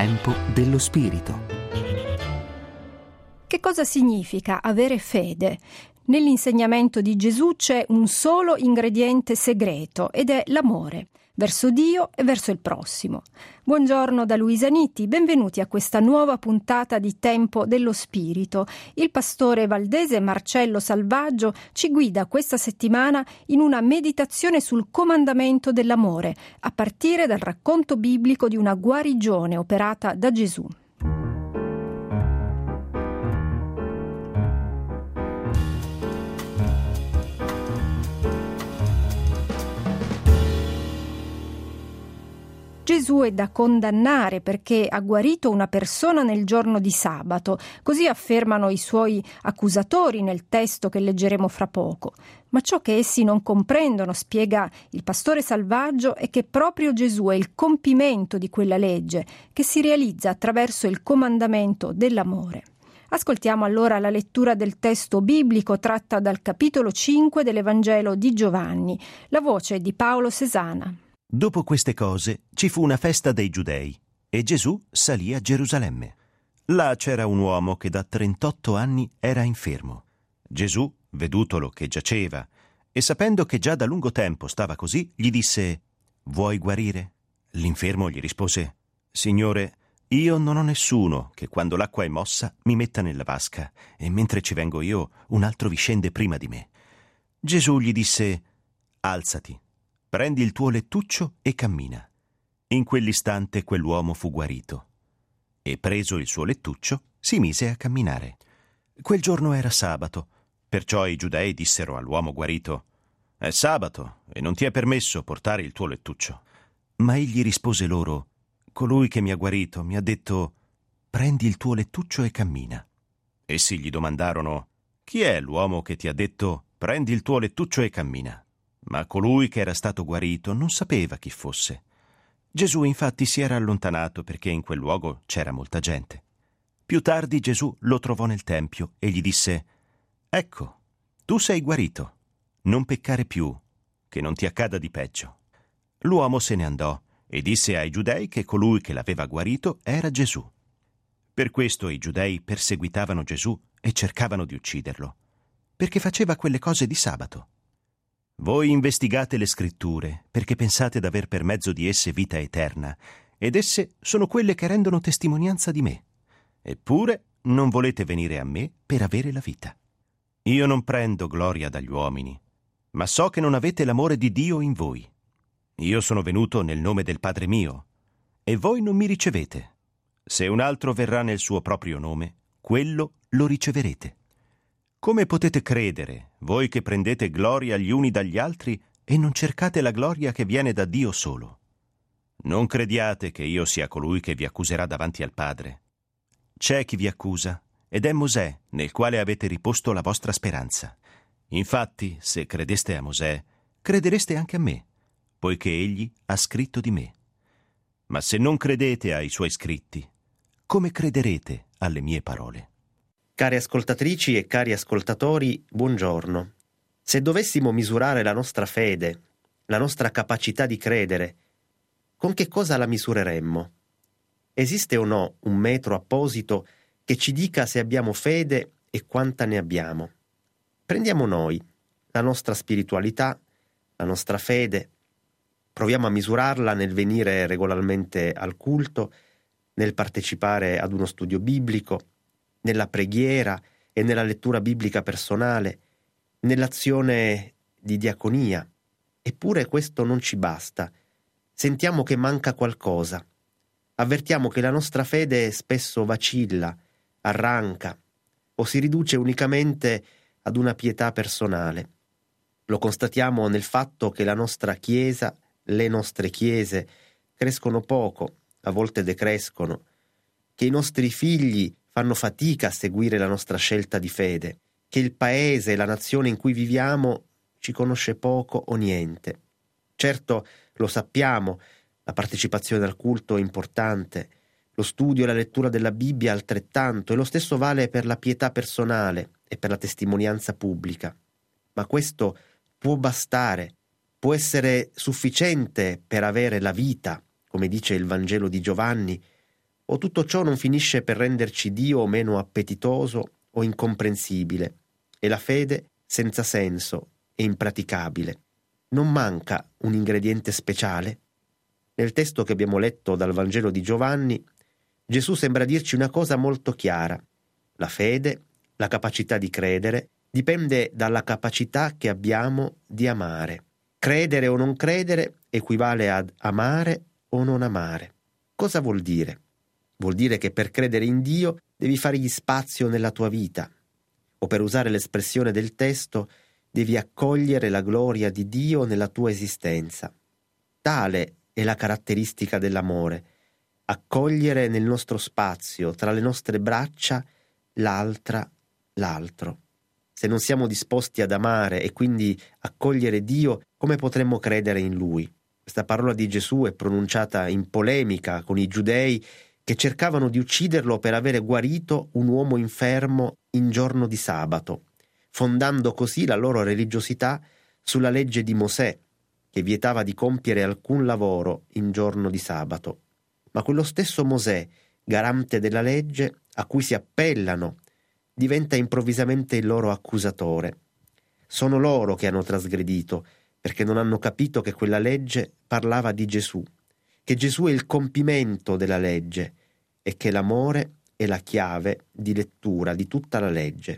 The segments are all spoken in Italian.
tempo dello Spirito. Che cosa significa avere fede? Nell'insegnamento di Gesù c'è un solo ingrediente segreto ed è l'amore, verso Dio e verso il prossimo. Buongiorno da Luisa Nitti, benvenuti a questa nuova puntata di Tempo dello Spirito. Il pastore valdese Marcello Salvaggio ci guida questa settimana in una meditazione sul comandamento dell'amore, a partire dal racconto biblico di una guarigione operata da Gesù. Gesù è da condannare perché ha guarito una persona nel giorno di sabato, così affermano i suoi accusatori nel testo che leggeremo fra poco. Ma ciò che essi non comprendono, spiega il pastore Salvaggio, è che proprio Gesù è il compimento di quella legge che si realizza attraverso il comandamento dell'amore. Ascoltiamo allora la lettura del testo biblico tratta dal capitolo 5 dell'Evangelo di Giovanni. La voce è di Paolo Sesana. Dopo queste cose ci fu una festa dei Giudei e Gesù salì a Gerusalemme. Là c'era un uomo che da 38 anni era infermo. Gesù, vedutolo che giaceva e sapendo che già da lungo tempo stava così, gli disse: «Vuoi guarire?» L'infermo gli rispose: «Signore, io non ho nessuno che quando l'acqua è mossa mi metta nella vasca e mentre ci vengo io un altro vi scende prima di me». Gesù gli disse: «Alzati. Prendi il tuo lettuccio e cammina». In quell'istante quell'uomo fu guarito e, preso il suo lettuccio, si mise a camminare. Quel giorno era sabato, perciò i giudei dissero all'uomo guarito: «È sabato e non ti è permesso portare il tuo lettuccio». Ma egli rispose loro: «Colui che mi ha guarito mi ha detto: prendi il tuo lettuccio e cammina». Essi gli domandarono: «Chi è l'uomo che ti ha detto: prendi il tuo lettuccio e cammina?» Ma colui che era stato guarito non sapeva chi fosse. Gesù infatti si era allontanato perché in quel luogo c'era molta gente. Più tardi Gesù lo trovò nel tempio e gli disse: «Ecco, tu sei guarito. Non peccare più, che non ti accada di peggio». L'uomo se ne andò e disse ai giudei che colui che l'aveva guarito era Gesù. Per questo i giudei perseguitavano Gesù e cercavano di ucciderlo, perché faceva quelle cose di sabato. Voi investigate le scritture, perché pensate d'aver per mezzo di esse vita eterna, ed esse sono quelle che rendono testimonianza di me. Eppure non volete venire a me per avere la vita. Io non prendo gloria dagli uomini, ma so che non avete l'amore di Dio in voi. Io sono venuto nel nome del Padre mio, e voi non mi ricevete. Se un altro verrà nel suo proprio nome, quello lo riceverete. Come potete credere, voi che prendete gloria gli uni dagli altri e non cercate la gloria che viene da Dio solo? Non crediate che io sia colui che vi accuserà davanti al Padre. C'è chi vi accusa, ed è Mosè, nel quale avete riposto la vostra speranza. Infatti, se credeste a Mosè, credereste anche a me, poiché egli ha scritto di me. Ma se non credete ai suoi scritti, come crederete alle mie parole? Cari ascoltatrici e cari ascoltatori, buongiorno. Se dovessimo misurare la nostra fede, la nostra capacità di credere, con che cosa la misureremmo? Esiste o no un metro apposito che ci dica se abbiamo fede e quanta ne abbiamo? Prendiamo noi, la nostra spiritualità, la nostra fede, proviamo a misurarla nel venire regolarmente al culto, nel partecipare ad uno studio biblico, nella preghiera e nella lettura biblica personale, nell'azione di diaconia. Eppure questo non ci basta. Sentiamo che manca qualcosa. Avvertiamo che la nostra fede spesso vacilla, arranca o si riduce unicamente ad una pietà personale. Lo constatiamo nel fatto che la nostra Chiesa, le nostre chiese, crescono poco, a volte decrescono, che i nostri figli fanno fatica a seguire la nostra scelta di fede, che il paese e la nazione in cui viviamo ci conosce poco o niente. Certo, lo sappiamo, la partecipazione al culto è importante, lo studio e la lettura della Bibbia altrettanto, e lo stesso vale per la pietà personale e per la testimonianza pubblica. Ma questo può bastare, può essere sufficiente per avere la vita, come dice il Vangelo di Giovanni, O tutto ciò non finisce per renderci Dio meno appetitoso o incomprensibile, e la fede senza senso e impraticabile? Non manca un ingrediente speciale? Nel testo che abbiamo letto dal Vangelo di Giovanni, Gesù sembra dirci una cosa molto chiara. La fede, la capacità di credere, dipende dalla capacità che abbiamo di amare. Credere o non credere equivale ad amare o non amare. Cosa vuol dire? Vuol dire che per credere in Dio devi fargli spazio nella tua vita, o per usare l'espressione del testo, devi accogliere la gloria di Dio nella tua esistenza. Tale è la caratteristica dell'amore, accogliere nel nostro spazio, tra le nostre braccia, l'altro. Se non siamo disposti ad amare e quindi accogliere Dio, come potremmo credere in Lui? Questa parola di Gesù è pronunciata in polemica con i giudei che cercavano di ucciderlo per avere guarito un uomo infermo in giorno di sabato, fondando così la loro religiosità sulla legge di Mosè, che vietava di compiere alcun lavoro in giorno di sabato. Ma quello stesso Mosè, garante della legge, a cui si appellano, diventa improvvisamente il loro accusatore. Sono loro che hanno trasgredito, perché non hanno capito che quella legge parlava di Gesù, che Gesù è il compimento della legge e che l'amore è la chiave di lettura di tutta la legge.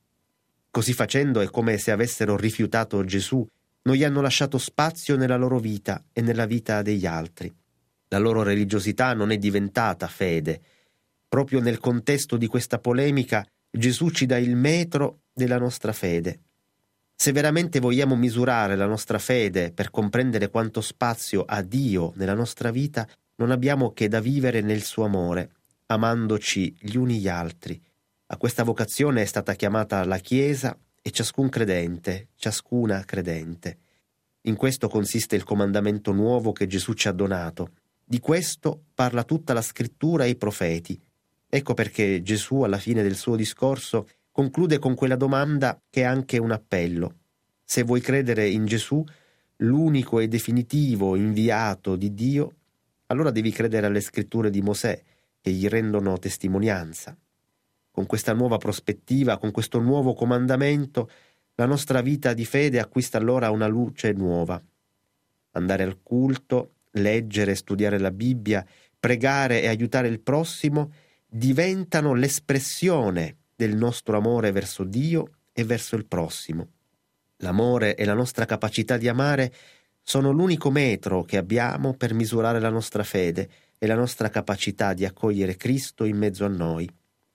Così facendo è come se avessero rifiutato Gesù, non gli hanno lasciato spazio nella loro vita e nella vita degli altri. La loro religiosità non è diventata fede. Proprio nel contesto di questa polemica Gesù ci dà il metro della nostra fede. Se veramente vogliamo misurare la nostra fede per comprendere quanto spazio ha Dio nella nostra vita, non abbiamo che da vivere nel suo amore, amandoci gli uni gli altri. A questa vocazione è stata chiamata la Chiesa e ciascun credente, ciascuna credente. In questo consiste il comandamento nuovo che Gesù ci ha donato. Di questo parla tutta la Scrittura e i profeti. Ecco perché Gesù, alla fine del suo discorso, conclude con quella domanda che è anche un appello. Se vuoi credere in Gesù, l'unico e definitivo inviato di Dio, allora devi credere alle scritture di Mosè, che gli rendono testimonianza. Con questa nuova prospettiva, con questo nuovo comandamento, la nostra vita di fede acquista allora una luce nuova. Andare al culto, leggere e studiare la Bibbia, pregare e aiutare il prossimo diventano l'espressione del nostro amore verso Dio e verso il prossimo. L'amore e la nostra capacità di amare sono l'unico metro che abbiamo per misurare la nostra fede e la nostra capacità di accogliere Cristo in mezzo a noi.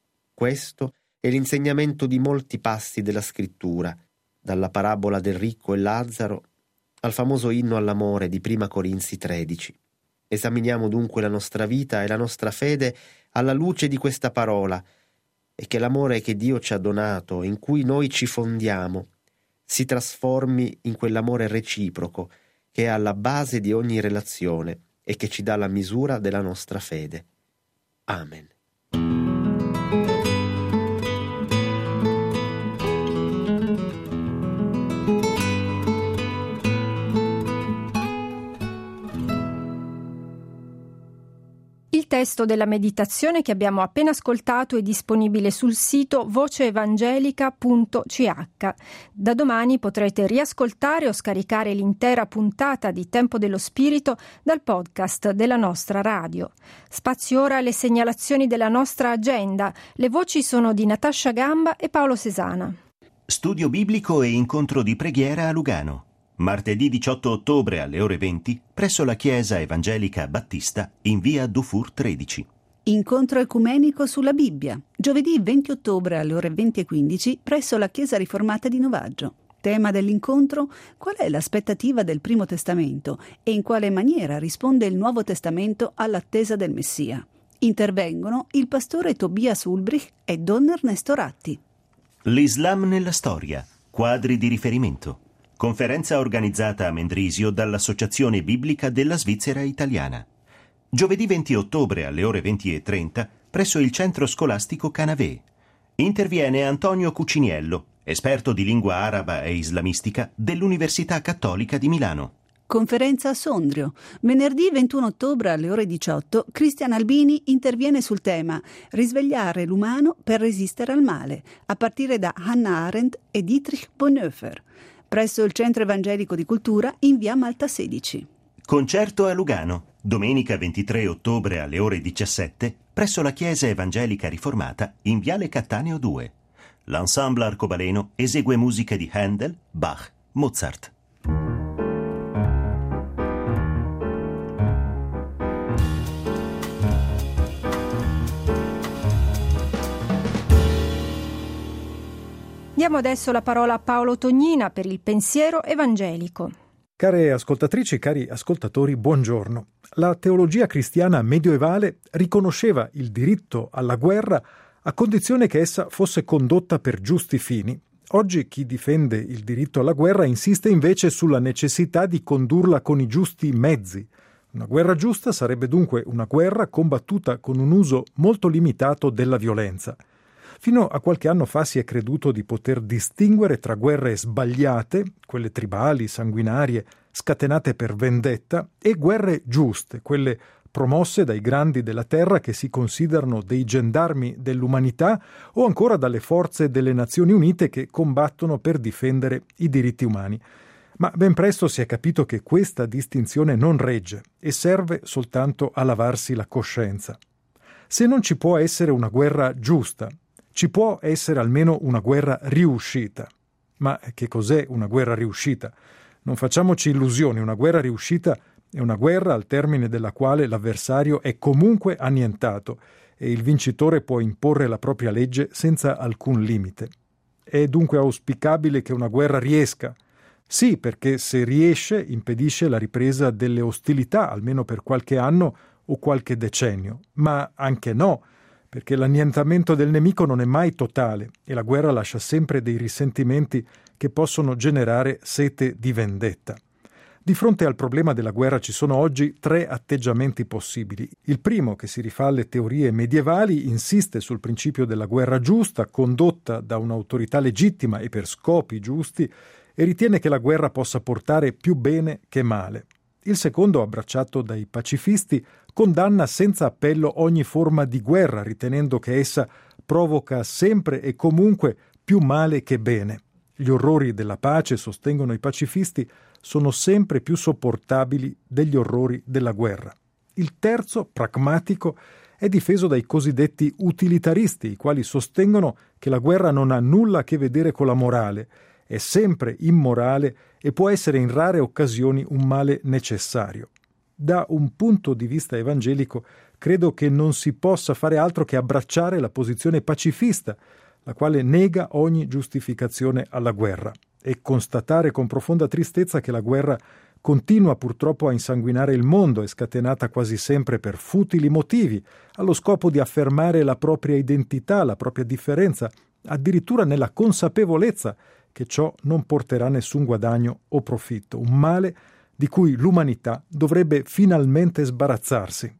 Questo è l'insegnamento di molti passi della Scrittura, dalla parabola del ricco e Lazzaro al famoso inno all'amore di Prima Corinzi 13. Esaminiamo dunque la nostra vita e la nostra fede alla luce di questa parola, e che l'amore che Dio ci ha donato, in cui noi ci fondiamo, si trasformi in quell'amore reciproco che è alla base di ogni relazione e che ci dà la misura della nostra fede. Amen. Il testo della meditazione che abbiamo appena ascoltato è disponibile sul sito voceevangelica.ch. Da domani potrete riascoltare o scaricare l'intera puntata di Tempo dello Spirito dal podcast della nostra radio. Spazio ora alle segnalazioni della nostra agenda. Le voci sono di Natascia Gamba e Paolo Sesana. Studio biblico e incontro di preghiera a Lugano. Martedì 18 ottobre alle ore 20 presso la Chiesa Evangelica Battista in via Dufour 13. Incontro ecumenico sulla Bibbia. Giovedì 20 ottobre alle ore 20:15 presso la Chiesa Riformata di Novaggio. Tema dell'incontro: qual è l'aspettativa del Primo Testamento e in quale maniera risponde il Nuovo Testamento all'attesa del Messia. Intervengono il pastore Tobias Ulbrich e Don Ernesto Ratti. L'Islam nella storia. Quadri di riferimento. Conferenza organizzata a Mendrisio dall'Associazione Biblica della Svizzera Italiana. Giovedì 20 ottobre alle ore 20:30 presso il Centro Scolastico Canavè. Interviene Antonio Cuciniello, esperto di lingua araba e islamistica dell'Università Cattolica di Milano. Conferenza a Sondrio. Venerdì 21 ottobre alle ore 18 Cristian Albini interviene sul tema Risvegliare l'umano per resistere al male, a partire da Hannah Arendt e Dietrich Bonhoeffer, presso il Centro Evangelico di Cultura in via Malta 16. Concerto a Lugano, domenica 23 ottobre alle ore 17, presso la Chiesa Evangelica Riformata in viale Cattaneo 2. L'ensemble arcobaleno esegue musiche di Handel, Bach, Mozart. Diamo adesso la parola a Paolo Tognina per il pensiero evangelico. Care ascoltatrici, cari ascoltatori, buongiorno. La teologia cristiana medievale riconosceva il diritto alla guerra a condizione che essa fosse condotta per giusti fini. Oggi chi difende il diritto alla guerra insiste invece sulla necessità di condurla con i giusti mezzi. Una guerra giusta sarebbe dunque una guerra combattuta con un uso molto limitato della violenza. Fino a qualche anno fa si è creduto di poter distinguere tra guerre sbagliate, quelle tribali, sanguinarie, scatenate per vendetta, e guerre giuste, quelle promosse dai grandi della terra che si considerano dei gendarmi dell'umanità o ancora dalle forze delle Nazioni Unite che combattono per difendere i diritti umani. Ma ben presto si è capito che questa distinzione non regge e serve soltanto a lavarsi la coscienza. Se non ci può essere una guerra giusta, ci può essere almeno una guerra riuscita. Ma che cos'è una guerra riuscita? Non facciamoci illusioni, una guerra riuscita è una guerra al termine della quale l'avversario è comunque annientato e il vincitore può imporre la propria legge senza alcun limite. È dunque auspicabile che una guerra riesca. Sì, perché se riesce impedisce la ripresa delle ostilità, almeno per qualche anno o qualche decennio. Ma anche no, perché l'annientamento del nemico non è mai totale e la guerra lascia sempre dei risentimenti che possono generare sete di vendetta. Di fronte al problema della guerra ci sono oggi 3 atteggiamenti possibili. Il primo, che si rifà alle teorie medievali, insiste sul principio della guerra giusta, condotta da un'autorità legittima e per scopi giusti, e ritiene che la guerra possa portare più bene che male. Il secondo, abbracciato dai pacifisti, condanna senza appello ogni forma di guerra, ritenendo che essa provoca sempre e comunque più male che bene. Gli orrori della pace, sostengono i pacifisti, sono sempre più sopportabili degli orrori della guerra. Il terzo, pragmatico, è difeso dai cosiddetti utilitaristi, i quali sostengono che la guerra non ha nulla a che vedere con la morale, è sempre immorale e può essere in rare occasioni un male necessario. Da un punto di vista evangelico, credo che non si possa fare altro che abbracciare la posizione pacifista, la quale nega ogni giustificazione alla guerra, e constatare con profonda tristezza che la guerra continua purtroppo a insanguinare il mondo, è scatenata quasi sempre per futili motivi, allo scopo di affermare la propria identità, la propria differenza, addirittura nella consapevolezza che ciò non porterà nessun guadagno o profitto, un male di cui l'umanità dovrebbe finalmente sbarazzarsi.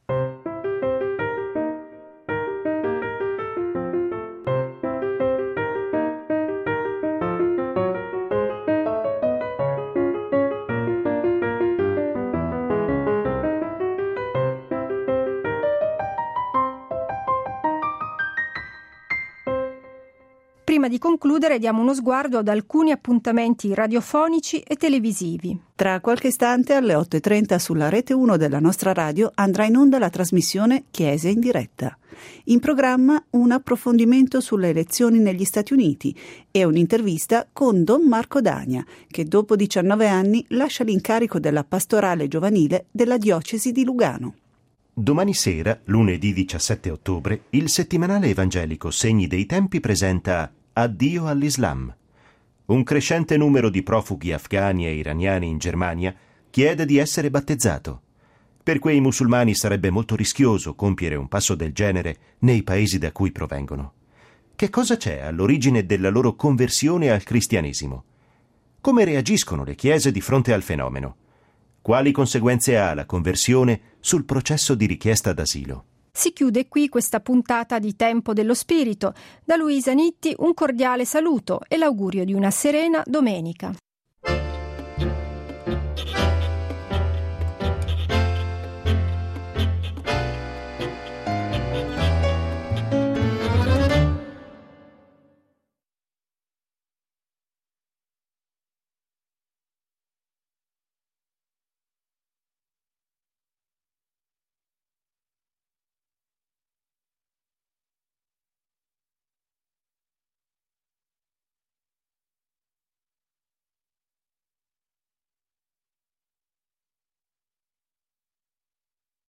Prima di concludere diamo uno sguardo ad alcuni appuntamenti radiofonici e televisivi. Tra qualche istante alle 8:30 sulla rete 1 della nostra radio andrà in onda la trasmissione Chiese in diretta. In programma un approfondimento sulle elezioni negli Stati Uniti e un'intervista con Don Marco Dagna, che dopo 19 anni lascia l'incarico della pastorale giovanile della diocesi di Lugano. Domani sera, lunedì 17 ottobre, il settimanale evangelico Segni dei Tempi presenta Addio all'Islam. Un crescente numero di profughi afghani e iraniani in Germania chiede di essere battezzato. Per quei musulmani sarebbe molto rischioso compiere un passo del genere nei paesi da cui provengono. Che cosa c'è all'origine della loro conversione al cristianesimo? Come reagiscono le chiese di fronte al fenomeno? Quali conseguenze ha la conversione sul processo di richiesta d'asilo? Si chiude qui questa puntata di Tempo dello Spirito. Da Luisa Nitti un cordiale saluto e l'augurio di una serena domenica.